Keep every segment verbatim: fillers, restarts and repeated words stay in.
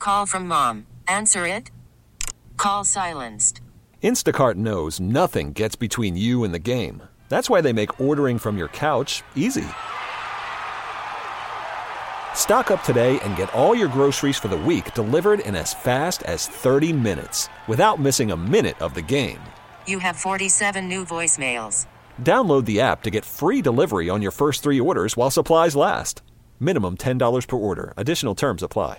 Call from mom. Answer it. Call silenced. Instacart knows nothing gets between you and the game. That's why they make ordering from your couch easy. Stock up today and get all your groceries for the week delivered in as fast as thirty minutes without missing a minute of the game. You have forty-seven new voicemails. Download the app to get free delivery on your first three orders while supplies last. Minimum ten dollars per order. Additional terms apply.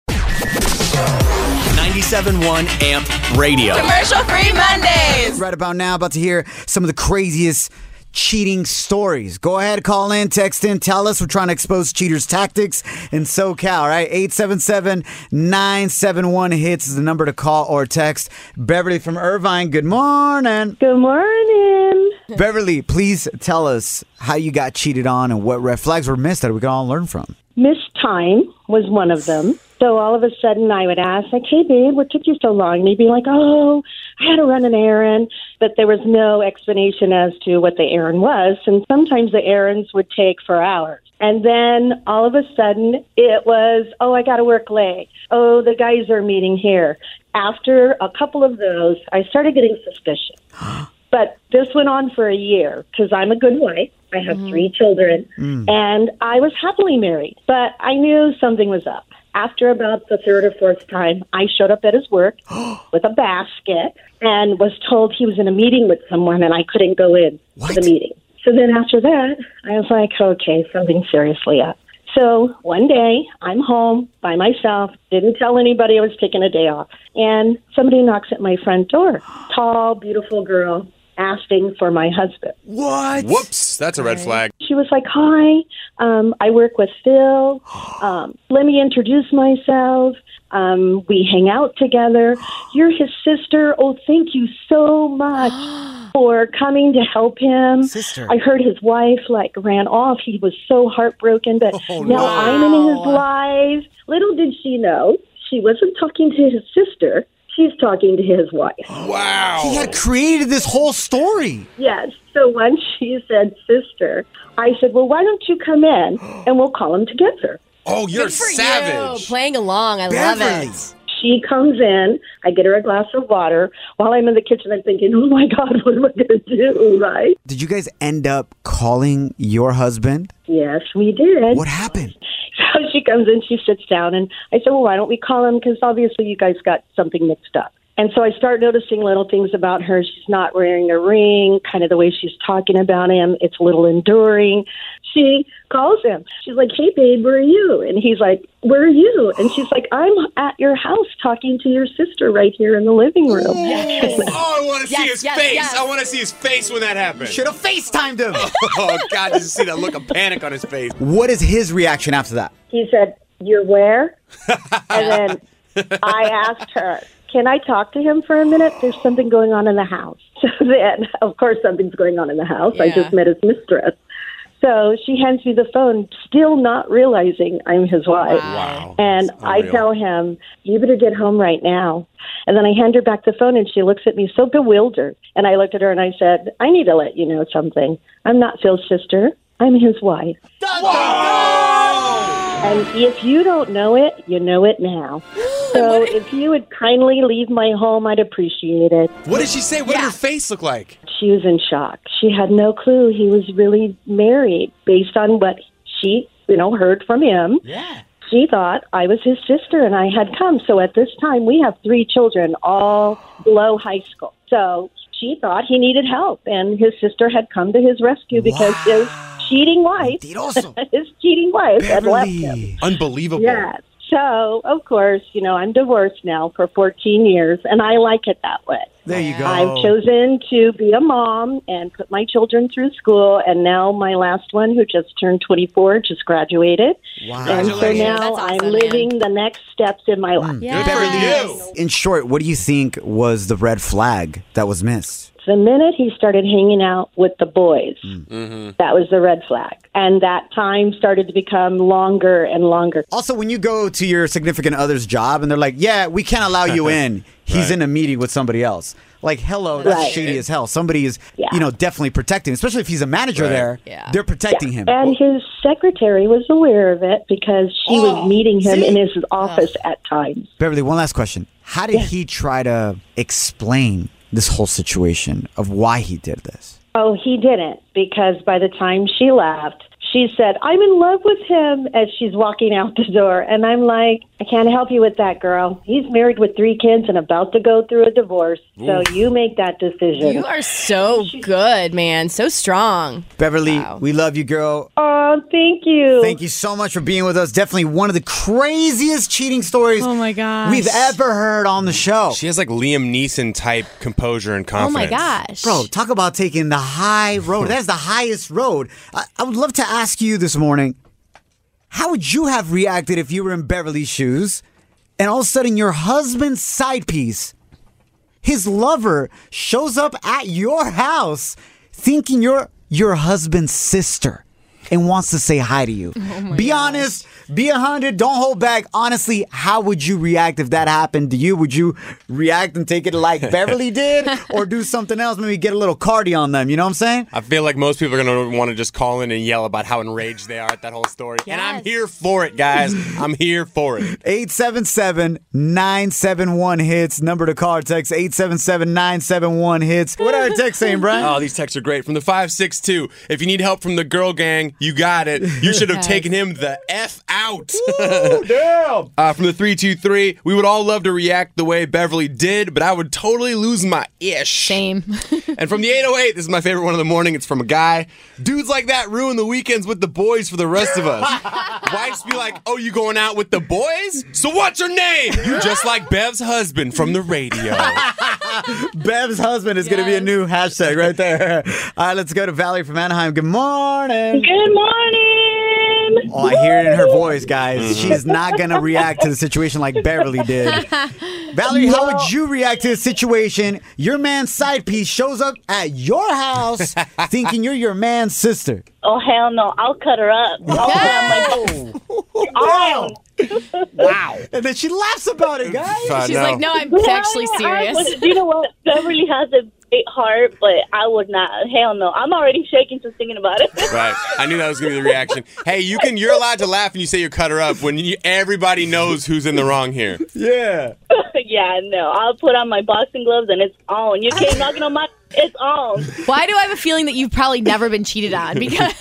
ninety-seven point one AMP Radio. Commercial-free Mondays. Right about now, about to hear some of the craziest cheating stories. Go ahead, call in, text in, tell us. We're trying to expose cheaters' tactics in SoCal, all right? eight seven seven, nine seven one, HITS is the number to call or text. Beverly from Irvine, good morning. Good morning. Beverly, please tell us how you got cheated on and what red flags were missed that we can all learn from. Missed time was one of them. So all of a sudden I would ask, like, hey, babe, what took you so long? And he'd be like, oh, I had to run an errand. But there was no explanation as to what the errand was. And sometimes the errands would take for hours. And then all of a sudden it was, oh, I got to work late. Oh, the guys are meeting here. After a couple of those, I started getting suspicious. But this went on for a year because I'm a good wife. I have mm. three children. Mm. And I was happily married. But I knew something was up. After about the third or fourth time, I showed up at his work with a basket and was told he was in a meeting with someone and I couldn't go in what? to the meeting. So then after that, I was like, okay, something's seriously up. So one day, I'm home by myself, didn't tell anybody I was taking a day off, and somebody knocks at my front door. Tall, beautiful girl asking for my husband. What? Whoops, that's a red flag. She was like, hi, um, I work with Phil. Um, let me introduce myself. Um, we hang out together. You're his sister. Oh, thank you so much for coming to help him. Sister. I heard his wife, like, ran off. He was so heartbroken, but oh, now wow. I'm in his life. Little did she know, she wasn't talking to his sister. She's talking to his wife. Wow. He had created this whole story. Yes. So once she said sister, I said, well, why don't you come in and we'll call them together. Oh, you're Good for savage. You. Playing along. I Beverly. love it. She comes in. I get her a glass of water. While I'm in the kitchen, I'm thinking, oh, my God, what am I going to do, right? Did you guys end up calling your husband? Yes, we did. What happened? So she comes in, she sits down, and I said, well, why don't we call him? Because obviously you guys got something mixed up. And so I start noticing little things about her. She's not wearing a ring, kind of the way she's talking about him. It's a little enduring. She calls him. She's like, hey, babe, where are you? And he's like, where are you? And she's like, I'm at your house talking to your sister right here in the living room. Oh, I want to Yes, see his yes, face. yes. I want to see his face when that happens. Should have FaceTimed him. Oh, God, just see that look of panic on his face. What is his reaction after that? He said, you're where? And then I asked her, can I talk to him for a minute? There's something going on in the house. So then, of course, something's going on in the house. I Yeah. just met his mistress. So she hands me the phone, still not realizing I'm his wife. Wow. And That's I unreal. tell him, you better get home right now. And then I hand her back the phone, and she looks at me so bewildered. And I looked at her, and I said, I need to let you know something. I'm not Phil's sister. I'm his wife. And if you don't know it, you know it now. So if you would kindly leave my home, I'd appreciate it. What did she say? What did her face look like? She was in shock. She had no clue he was really married based on what she, you know, heard from him. Yeah. She thought I was his sister and I had come. So at this time, we have three children, all below high school. So she thought he needed help, and his sister had come to his rescue because Wow. his cheating wife, Mentiroso. his cheating wife had left him. Beverly. Unbelievable. Yes. So, of course, you know, I'm divorced now for fourteen years, and I like it that way. There you go. I've chosen to be a mom and put my children through school, and now my last one, who just turned twenty-four, just graduated. Wow. And so Congratulations. now That's awesome, I'm living man. the next steps in my life. Yes. Good for you. In short, what do you think was the red flag that was missed? The minute he started hanging out with the boys, Mm-hmm. that was the red flag. And that time started to become longer and longer. Also, when you go to your significant other's job and they're like, yeah, we can't allow you in. He's Right. in a meeting with somebody else. Like, hello, that's Right. shady as hell. Somebody is, Yeah. you know, definitely protecting, especially if he's a manager Right. there. Yeah. They're protecting him. And his secretary was aware of it because she Oh, was meeting him see? in his office at times. Beverly, one last question. How did he try to explain this whole situation of why he did this? Oh, he didn't, because by the time she left, she said, I'm in love with him as she's walking out the door. And I'm like, I can't help you with that, girl. He's married with three kids and about to go through a divorce. So you make that decision. You are so good, man. So strong. Beverly, Wow. we love you, girl. Oh, thank you. Thank you so much for being with us. Definitely one of the craziest cheating stories Oh, my gosh. we've ever heard on the show. She has like Liam Neeson type composure and Oh, confidence. my gosh. Bro, talk about taking the high road. That's the highest road. I, I would love to ask you this morning, how would you have reacted if you were in Beverly's shoes and all of a sudden your husband's side piece, his lover, shows up at your house thinking you're your husband's sister and wants to say hi to you? Be honest, be a hundred, don't hold back. Honestly, how would you react if that happened to you? Would you react and take it like Beverly did, or do something else, maybe get a little cardi on them? You know what I'm saying? I feel like most people are going to want to just call in and yell about how enraged they are at that whole story. And I'm Yes. here for it, guys. I'm here for it. eight seven seven, nine seven one, hits. Number to call or text eight seven seven, nine seven one, hits. What are our texts saying, Brian? Oh, these texts are great. From the five six two, if you need help from the girl gang, you got it. You should have Yes. taken him the F out. Damn. Uh, from the three two three, we would all love to react the way Beverly did, but I would totally lose my ish. Shame. And from the eight oh eight, this is my favorite one of the morning. It's from a guy. Dudes like that ruin the weekends with the boys for the rest of us. Wives be like, oh, you going out with the boys? So what's her name? You just like Bev's husband from the radio. Bev's husband is going to be a Yes. new hashtag right there. All right, let's go to Valerie from Anaheim. Good morning. Good morning. Oh, I hear it in her voice, guys. She is not going to react to the situation like Beverly did. Valerie, how would you react to a situation? Your man's side piece shows up at your house thinking you're your man's sister. Oh, hell no. I'll cut her up. I'll cut out my Wow. Wow. And then she laughs about it, guys. I She's know. like, no, I'm actually I serious. was- you know what? Beverly has a big heart, but I would not. Hell no. I'm already shaking just thinking about it. Right. I knew that was going to be the reaction. Hey, you can, you're allowed to laugh when you say you cut her up when you, everybody knows who's in the wrong here. Yeah. Yeah, no. I'll put on my boxing gloves and it's on. You came knocking on my... It's on. Why do I have a feeling that you've probably never been cheated on? Because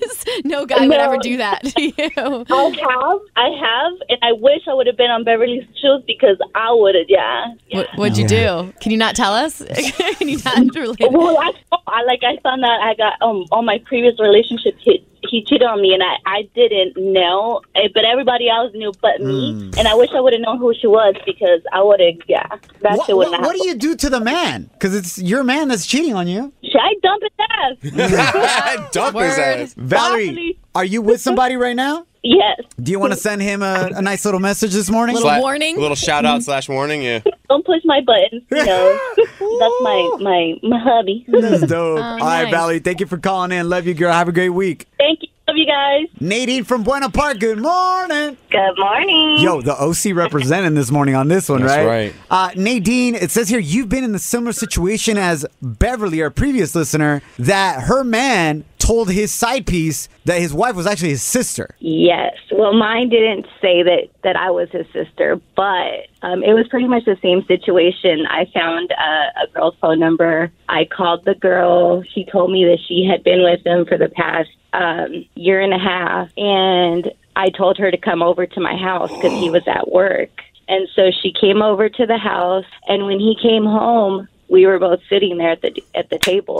no guy would No. ever do that to you. I have. I have. And I wish I would have been on Beverly's shoes because I would have, yeah. yeah. What, what'd you do? Can you not tell us? Can you not relate? Well, I, I like I found out I got um on my previous relationship he, he cheated on me and I, I didn't know, eh, but everybody else knew but me. And I wish I would have known who she was because I would have, yeah, that What, shit would what, not. what do you do to the man? Because it's your man that's cheating on you. Should I dump his ass? Dump his Word. ass. Valerie, Probably. are you with somebody right now? Yes. Do you want to send him a, a nice little message this morning? Little Sla- warning? A little shout out slash warning, yeah. Don't push my buttons. You know, that's my my my hubby. That's dope. Oh, All right, nice. Valerie, thank you for calling in. Love you, girl. Have a great week. Thank you. Love you guys. Nadine from Buena Park, good morning. Good morning. Yo, the O C representing this morning on this one, That's right? right. Uh, Nadine, it says here you've been in the similar situation as Beverly, our previous listener, that her man told his side piece that his wife was actually his sister. Yes. Well, mine didn't say that, that I was his sister, but um, it was pretty much the same situation. I found a, a girl's phone number. I called the girl. She told me that she had been with him for the past um, year and a half, and I told her to come over to my house because he was at work. And so she came over to the house, and when he came home, we were both sitting there at the at the table.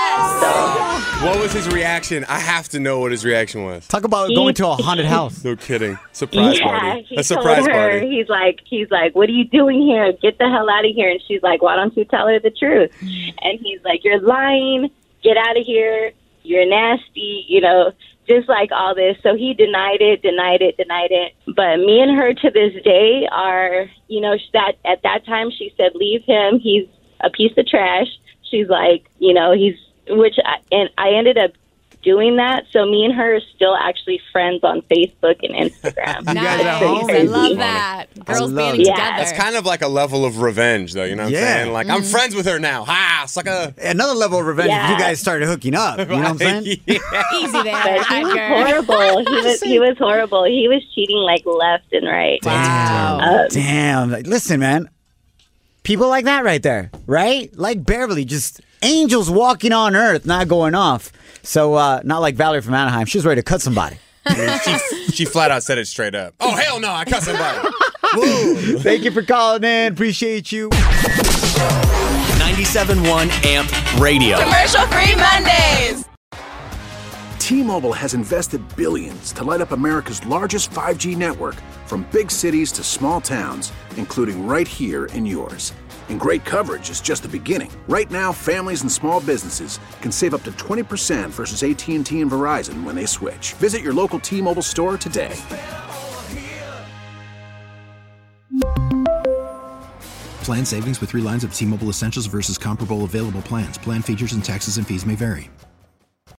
Yes. What was his reaction? I have to know what his reaction was. Talk about going to a haunted house. No kidding. Surprise yeah, party. he A surprise told her, party. He's like, he's like, what are you doing here? Get the hell out of here. And she's like, why don't you tell her the truth? And he's like, you're lying. Get out of here. You're nasty. You know, just like all this. So he denied it, denied it, denied it. But me and her to this day are, you know, that at that time she said, leave him. He's a piece of trash. She's like, you know, he's, which I, and I ended up doing that. So me and her are still actually friends on Facebook and Instagram. You guys are Nice. homies. I love that. Girls love banding it. together. Yeah. It's kind of like a level of revenge, though. You know what Yeah. I'm saying? Like, I'm friends with her now. Ha! Sucker. Another level of revenge if Yeah. you guys started hooking up. You know what I'm saying? Easy there, But he was Edgar. horrible. He was he was horrible. He was cheating like left and right. Wow. Um, Damn. Like, listen, man. People like that right there, right? Like Beverly, just angels walking on earth, not going off. So, uh, not like Valerie from Anaheim. She's ready to cut somebody. she, she flat out said it straight up. Oh, hell no, I cut somebody. Whoa. Thank you for calling in. Appreciate you. ninety-seven point one Amp Radio. Commercial free Mondays. T-Mobile has invested billions to light up America's largest five G network, from big cities to small towns, including right here in yours. And great coverage is just the beginning. Right now, families and small businesses can save up to twenty percent versus A T and T and Verizon when they switch. Visit your local T-Mobile store today. Plan savings with three lines of T-Mobile Essentials versus comparable available plans. Plan features and taxes and fees may vary.